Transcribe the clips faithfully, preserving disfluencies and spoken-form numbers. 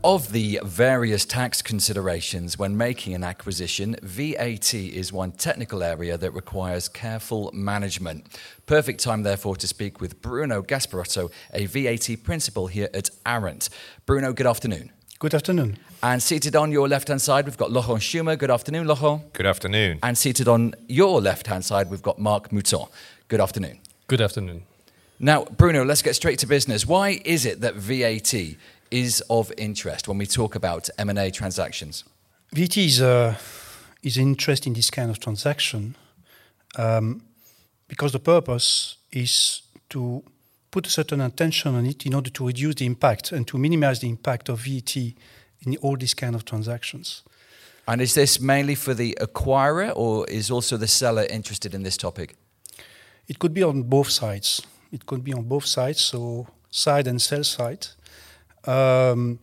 Of the various tax considerations when making an acquisition, V A T is one technical area that requires careful management. Perfect time, therefore, to speak with Bruno Gasparotto, a V A T principal here at Arent. Bruno, good afternoon. Good afternoon. And seated on your left-hand side, we've got Laurent Schumer. Good afternoon, Laurent. Good afternoon. And seated on your left-hand side, we've got Marc Mouton. Good afternoon. Good afternoon. Now, Bruno, let's get straight to business. Why is it that V A T is of interest when we talk about M and A transactions? V A T is, uh, is interested in this kind of transaction um, because the purpose is to put a certain attention on it in order to reduce the impact and to minimize the impact of V A T in all these kind of transactions. And is this mainly for the acquirer, or is also the seller interested in this topic? It could be on both sides. It could be on both sides, so side and sell side. Um,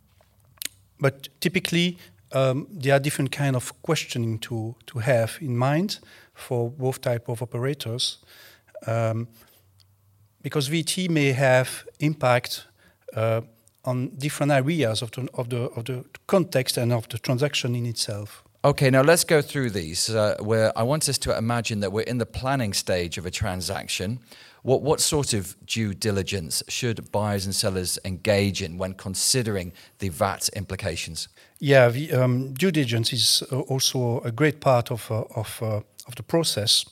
but typically, um, there are different kind of questioning to, to have in mind for both type of operators, um, because V A T may have impact uh, on different areas of the, of the of the context and of the transaction in itself. Okay, now let's go through these. Uh, where I want us to imagine that we're in the planning stage of a transaction. What what sort of due diligence should buyers and sellers engage in when considering the V A T implications? Yeah, the, um, due diligence is also a great part of uh, of uh, of the process.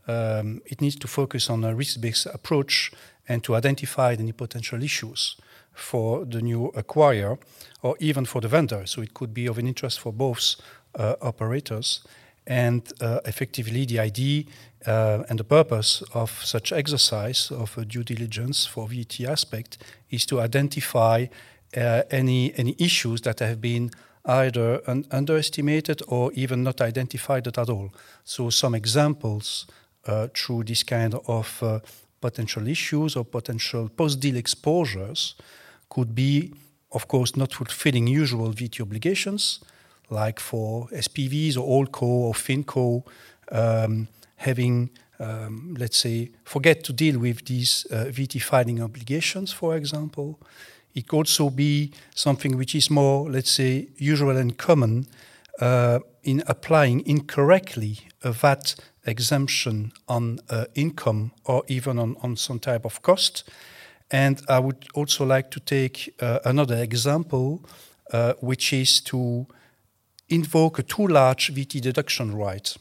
Um, it needs to focus on a risk-based approach and to identify any potential issues for the new acquirer or even for the vendor. So it could be of an interest for both uh, operators. And uh, effectively, the idea uh, and the purpose of such exercise of uh, due diligence for V A T aspect is to identify uh, any any issues that have been either un- underestimated or even not identified at all. So some examples uh, through this kind of uh, potential issues or potential post-deal exposures could be, of course, not fulfilling usual V A T obligations, like for S P Vs or Holdco or FinCo, um, having, um, let's say, forget to deal with these uh, V A T filing obligations, for example. It could also be something which is more, let's say, usual and common uh, in applying incorrectly a V A T exemption on uh, income or even on, on some type of cost. And I would also like to take uh, another example, uh, which is to invoke a too large V T deduction right,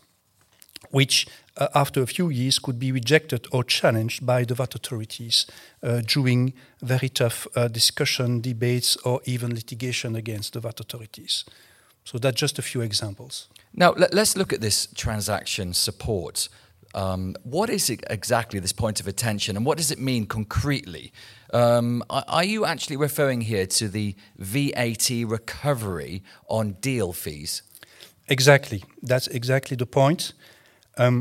which uh, after a few years could be rejected or challenged by the V A T authorities uh, during very tough uh, discussion, debates, or even litigation against the V A T authorities. So that's just a few examples. Now, let, let's look at this transaction support. Um, what is it exactly this point of attention, and what does it mean concretely? Um, are, are you actually referring here to the V A T recovery on deal fees? Exactly. That's exactly the point. Um,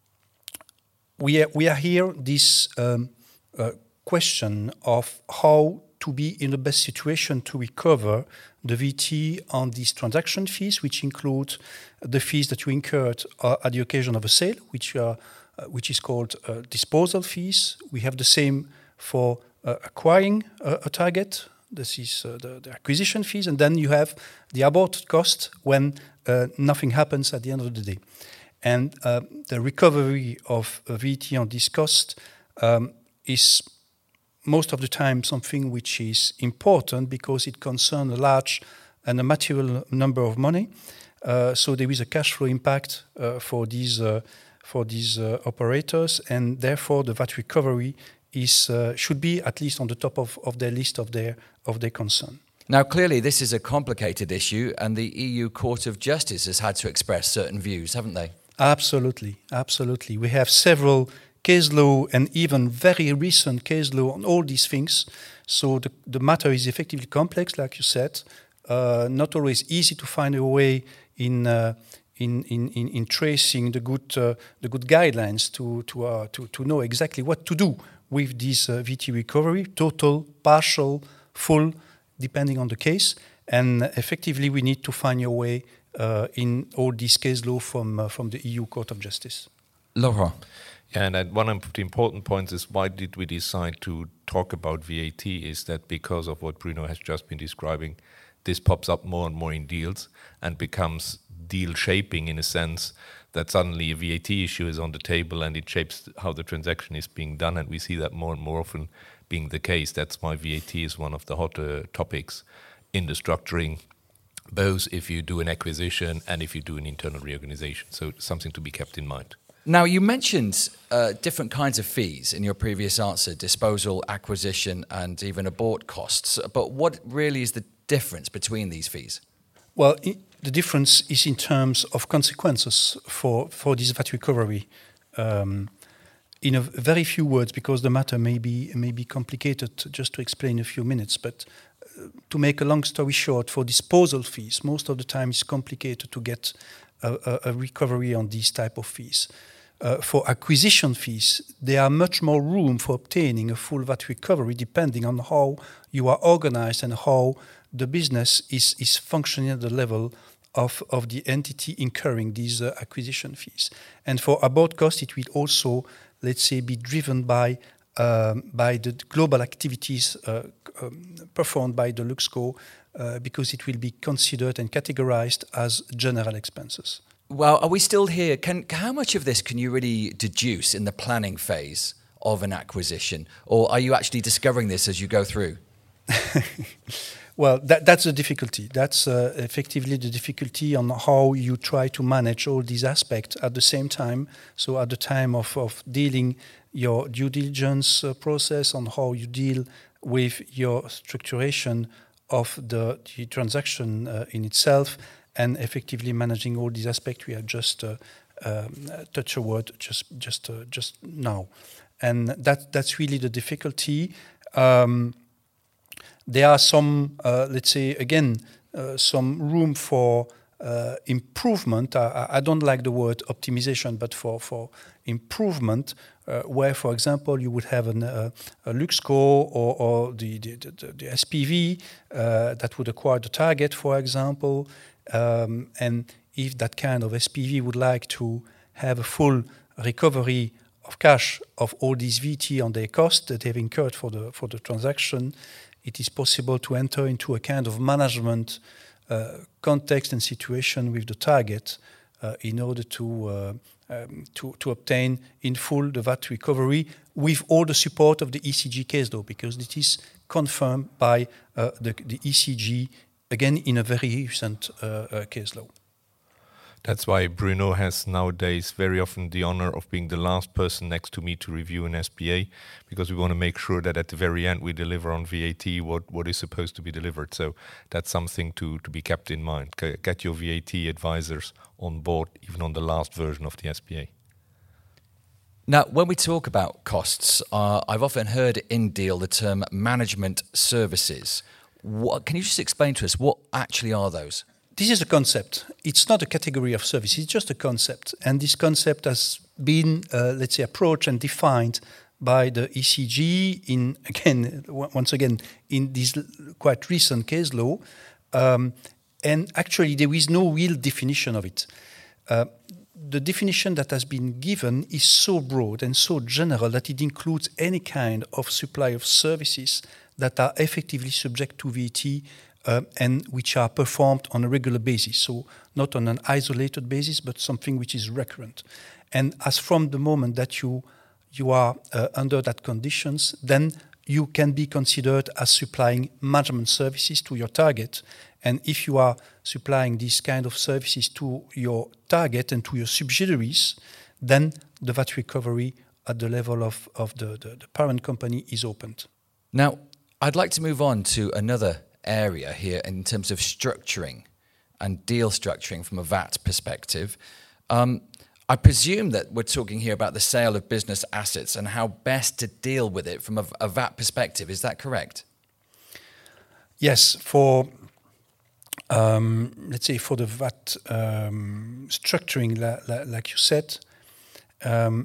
we, are, we are here this um, uh, question of how to be in the best situation to recover the V T on these transaction fees, which include the fees that you incurred uh, at the occasion of a sale, which are, uh, which is called uh, disposal fees. We have the same for uh, acquiring uh, a target. This is uh, the, the acquisition fees, and then you have the abort cost when uh, nothing happens at the end of the day. And uh, the recovery of uh, V T on this cost um, is most of the time something which is important because it concerns a large and a material number of money. Uh, so there is a cash flow impact uh, for these uh, for these uh, operators, and therefore the V A T recovery is uh, should be at least on the top of, of their list of their of their concern. Now, clearly, this is a complicated issue, and the E U Court of Justice has had to express certain views, haven't they? Absolutely, absolutely. We have several case law and even very recent case law on all these things. So the, the matter is effectively complex, like you said. Uh, not always easy to find a way in uh, in, in, in in tracing the good uh, the good guidelines to to uh, to to know exactly what to do with this uh, V T recovery, total, partial, full, depending on the case. And effectively, we need to find a way uh, in all these case law from uh, from the E U Court of Justice. Laurent. Yeah, and uh, one of the important points is why did we decide to talk about V A T is that because of what Bruno has just been describing, this pops up more and more in deals and becomes deal shaping in a sense that suddenly a V A T issue is on the table and it shapes how the transaction is being done, and we see that more and more often being the case. That's why V A T is one of the hotter topics in the structuring, both if you do an acquisition and if you do an internal reorganization. So something to be kept in mind. Now, you mentioned uh, different kinds of fees in your previous answer, disposal, acquisition, and even abort costs. But what really is the difference between these fees? Well, I the difference is in terms of consequences for, for this V A T recovery. Um, in a very few words, because the matter may be, may be complicated, just to explain a few minutes, but uh, to make a long story short, for disposal fees, most of the time it's complicated to get a, a, a recovery on these type of fees. Uh, for acquisition fees, there are much more room for obtaining a full V A T recovery depending on how you are organized and how the business is, is functioning at the level of, of the entity incurring these uh, acquisition fees. And for abort cost, it will also, let's say, be driven by um, by the global activities uh, um, performed by the Luxco, uh, because it will be considered and categorized as general expenses. Well, are we still here? Can, how much of this can you really deduce in the planning phase of an acquisition? Or are you actually discovering this as you go through? Well, that, that's the difficulty. That's uh, effectively the difficulty on how you try to manage all these aspects at the same time. So at the time of, of dealing your due diligence uh, process, on how you deal with your structuration of the, the transaction uh, in itself, and effectively managing all these aspects we have just uh, um, touched a word just just uh, just now, and that that's really the difficulty. Um, there are some, uh, let's say again, uh, some room for uh, improvement. I, I don't like the word optimization, but for for improvement, uh, where, for example, you would have an, uh, a Luxco or, or the, the, the, the S P V uh, that would acquire the target, for example. Um, and if that kind of S P V would like to have a full recovery of cash of all these V T on their cost that they've incurred for the for the transaction, it is possible to enter into a kind of management uh, context and situation with the target uh, in order to, uh, um, to to obtain in full the V A T recovery with all the support of the E C G case law, because it is confirmed by uh, the, the E C G, again, in a very recent uh, uh, case law. That's why Bruno has nowadays very often the honor of being the last person next to me to review an S P A, because we want to make sure that at the very end we deliver on V A T what, what is supposed to be delivered. So that's something to, to be kept in mind. Get your V A T advisors on board, even on the last version of the S P A. Now, when we talk about costs, uh, I've often heard in deal the term management services. What, can you just explain to us what actually are those? This is a concept. It's not a category of service. It's just a concept. And this concept has been, uh, let's say, approached and defined by the E C G in, again, once again, in this quite recent case law. Um, and actually, there is no real definition of it. Uh, the definition that has been given is so broad and so general that it includes any kind of supply of services that are effectively subject to V A T uh, and which are performed on a regular basis. So not on an isolated basis, but something which is recurrent. And as from the moment that you you are uh, under that conditions, then you can be considered as supplying management services to your target. And if you are supplying these kind of services to your target and to your subsidiaries, then the V A T recovery at the level of, of the, the, the parent company is opened. Now, I'd like to move on to another area here in terms of structuring and deal structuring from a V A T perspective. Um, I presume that we're talking here about the sale of business assets and how best to deal with it from a, a V A T perspective. Is that correct? Yes, for um, let's say for the V A T um, structuring, la, la, like you said, um,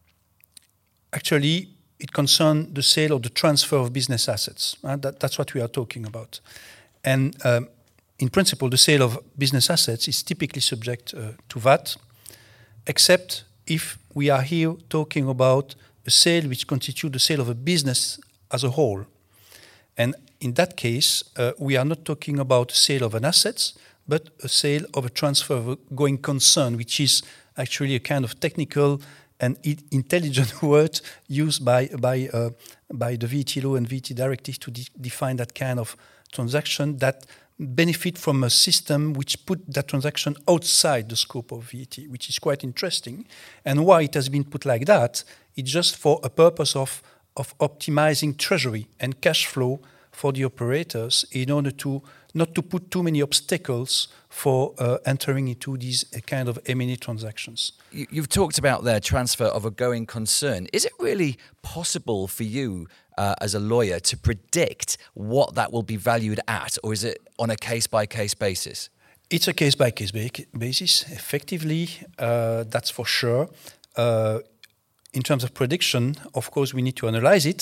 actually it concerns the sale or the transfer of business assets. Uh, that, that's what we are talking about. And um, in principle, the sale of business assets is typically subject uh, to V A T, except if we are here talking about a sale which constitutes the sale of a business as a whole. And in that case, uh, we are not talking about sale of an asset, but a sale of a transfer of a going concern, which is actually a kind of technical and i- intelligent word used by by uh, by the V A T law and V A T directive to de- define that kind of transaction that benefit from a system which put that transaction outside the scope of V A T, which is quite interesting. And why it has been put like that, it's just for a purpose of, of optimizing treasury and cash flow for the operators in order to not to put too many obstacles for uh, entering into these uh, kind of M and A transactions. You- You've talked about their transfer of a going concern. Is it really possible for you uh, as a lawyer to predict what that will be valued at, or is it on a case-by-case basis? It's a case-by-case ba- basis, effectively, uh, that's for sure. Uh, in terms of prediction, of course, we need to analyze it,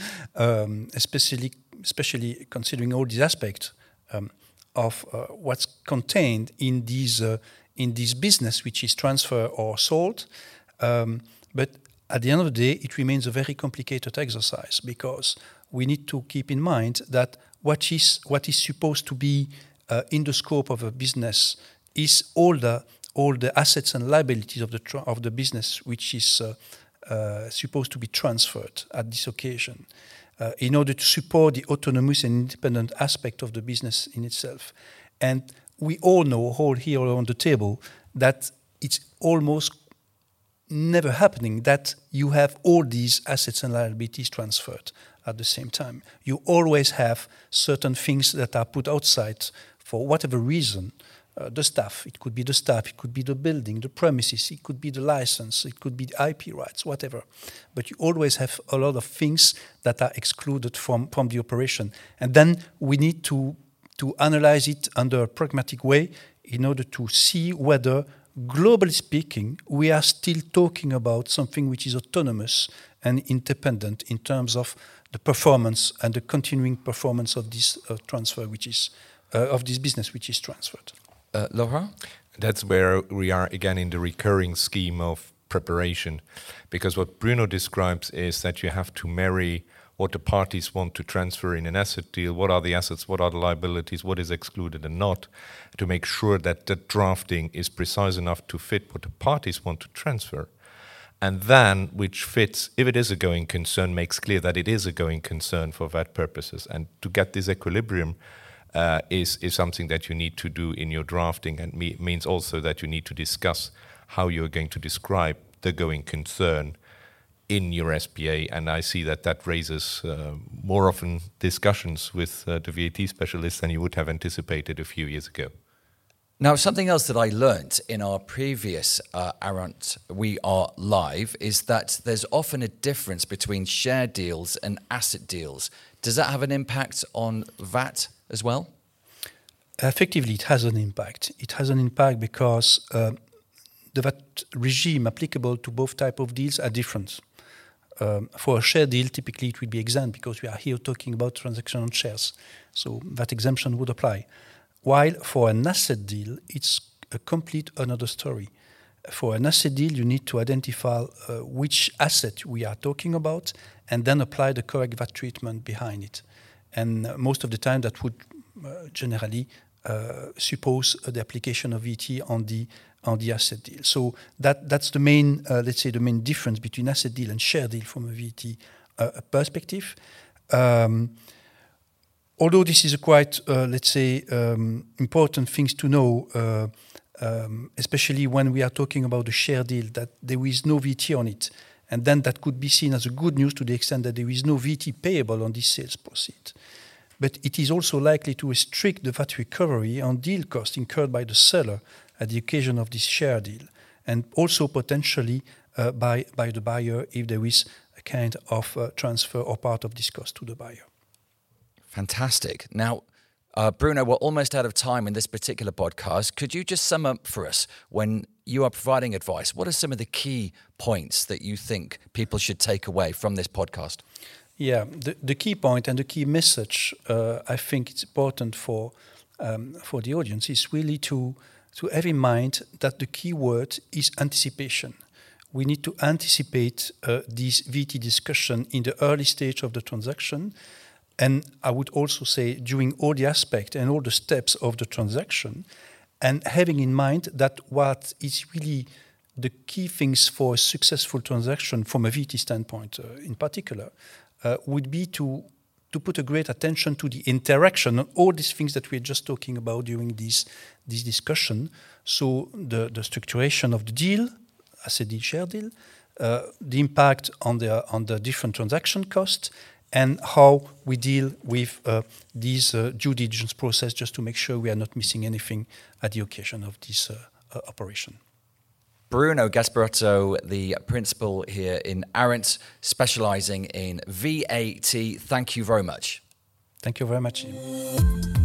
um, especially, especially considering all these aspects um, of uh, what's contained in these uh, in this business, which is transferred or sold. Um, but at the end of the day, it remains a very complicated exercise because we need to keep in mind that what is what is supposed to be uh, in the scope of a business is all the all the assets and liabilities of the tra- of the business, which is uh, uh, supposed to be transferred at this occasion, uh, in order to support the autonomous and independent aspect of the business in itself. And we all know, all here on the table, that it's almost never happening that you have all these assets and liabilities transferred at the same time. You always have certain things that are put outside for whatever reason. Uh, the staff, it could be the staff, it could be the building, the premises, it could be the license, it could be the I P rights, whatever. But you always have a lot of things that are excluded from, from the operation. And then we need to, to analyze it under a pragmatic way in order to see whether, globally speaking, we are still talking about something which is autonomous and independent in terms of the performance and the continuing performance of this uh, transfer, which is uh, of this business which is transferred. Uh, Laurent? That's where we are again in the recurring scheme of preparation, because what Bruno describes is that you have to marry what the parties want to transfer in an asset deal, what are the assets, what are the liabilities, what is excluded and not, to make sure that the drafting is precise enough to fit what the parties want to transfer. And then, which fits, if it is a going concern, makes clear that it is a going concern for that purposes. And to get this equilibrium uh, is, is something that you need to do in your drafting, and me- means also that you need to discuss how you're going to describe the going concern in your S P A, and I see that that raises uh, more often discussions with uh, the V A T specialists than you would have anticipated a few years ago. Now, something else that I learnt in our previous uh, Arant We Are Live is that there's often a difference between share deals and asset deals. Does that have an impact on V A T as well? Effectively, it has an impact. It has an impact because uh, the V A T regime applicable to both type of deals are different. Um, for a share deal, typically it will be exempt because we are here talking about transaction on shares. So that exemption would apply. While for an asset deal, it's a complete another story. For an asset deal, you need to identify uh, which asset we are talking about and then apply the correct V A T treatment behind it. And uh, most of the time that would uh, generally uh, suppose uh, the application of V T on the on the asset deal. So that that's the main, uh, let's say, the main difference between asset deal and share deal from a V T uh, perspective. Um, although this is a quite, uh, let's say, um, important things to know, uh, um, especially when we are talking about a share deal, that there is no V T on it. And then that could be seen as a good news to the extent that there is no V T payable on this sales proceed. But it is also likely to restrict the V A T recovery on deal costs incurred by the seller at the occasion of this share deal, and also potentially uh, by, by the buyer if there is a kind of uh, transfer or part of this cost to the buyer. Fantastic. Now, uh, Bruno, we're almost out of time in this particular podcast. Could you just sum up for us, when you are providing advice, what are some of the key points that you think people should take away from this podcast? Yeah, the, the key point and the key message uh, I think it's important for um, for the audience is really to to have in mind that the key word is anticipation. We need to anticipate uh, this V T discussion in the early stage of the transaction And I would also say during all the aspects and all the steps of the transaction, and having in mind that what is really the key things for a successful transaction from a V T standpoint uh, in particular uh, would be to to put a great attention to the interaction, all these things that we're just talking about during this, this discussion. So the, the structuration of the deal, as a deal share deal, uh, the impact on the, on the different transaction costs, and how we deal with uh, this uh, due diligence process just to make sure we are not missing anything at the occasion of this uh, uh, operation. Bruno Gasparotto, the principal here in Arendt, specialising in V A T. Thank you very much. Thank you very much.